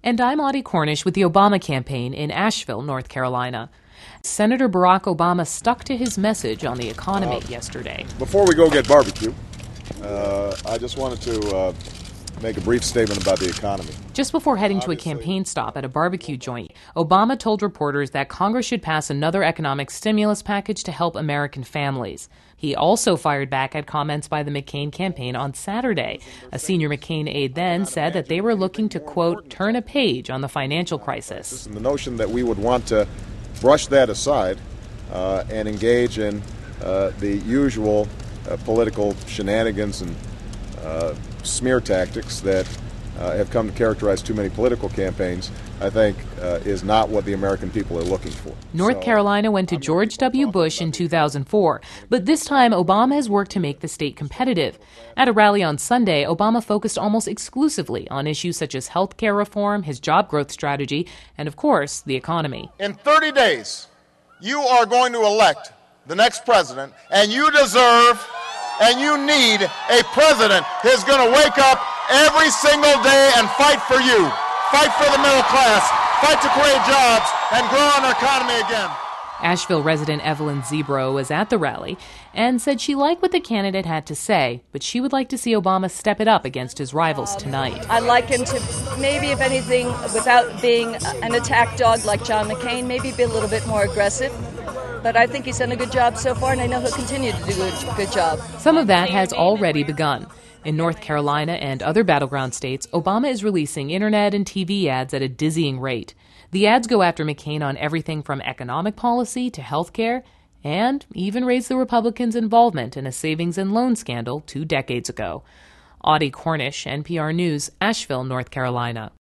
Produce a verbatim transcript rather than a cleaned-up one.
And I'm Audie Cornish with the Obama campaign in Asheville, North Carolina. Senator Barack Obama stuck to his message on the economy uh, yesterday. Before we go get barbecue, uh, I just wanted to uh, make a brief statement about the economy. Just before heading to a campaign stop at a barbecue joint, Obama told reporters that Congress should pass another economic stimulus package to help American families. He also fired back at comments by the McCain campaign on Saturday. A senior McCain aide then said that they were looking to, quote, turn a page on the financial crisis. And the notion that we would want to brush that aside uh, and engage in uh, the usual uh, political shenanigans and uh, smear tactics that uh, have come to characterize too many political campaigns, I think, uh, is not what the American people are looking for. North so, Carolina went to George W. Bush in two thousand four, but this time Obama has worked to make the state competitive. At a rally on Sunday, Obama focused almost exclusively on issues such as health care reform, his job growth strategy, and, of course, the economy. In thirty days, you are going to elect the next president, and you deserve and you need a president who's going to wake up every single day and fight for you, fight for the middle class, fight to create jobs, and grow our economy again. Asheville resident Evelyn Zebro was at the rally and said she liked what the candidate had to say, but she would like to see Obama step it up against his rivals tonight. I'd like him to maybe, if anything, without being an attack dog like John McCain, maybe be a little bit more aggressive. But I think he's done a good job so far, and I know he'll continue to do a good job. Some of that has already begun. In North Carolina and other battleground states, Obama is releasing internet and T V ads at a dizzying rate. The ads go after McCain on everything from economic policy to health care, and even raise the Republicans' involvement in a savings and loan scandal two decades ago. Audie Cornish, N P R News, Asheville, North Carolina.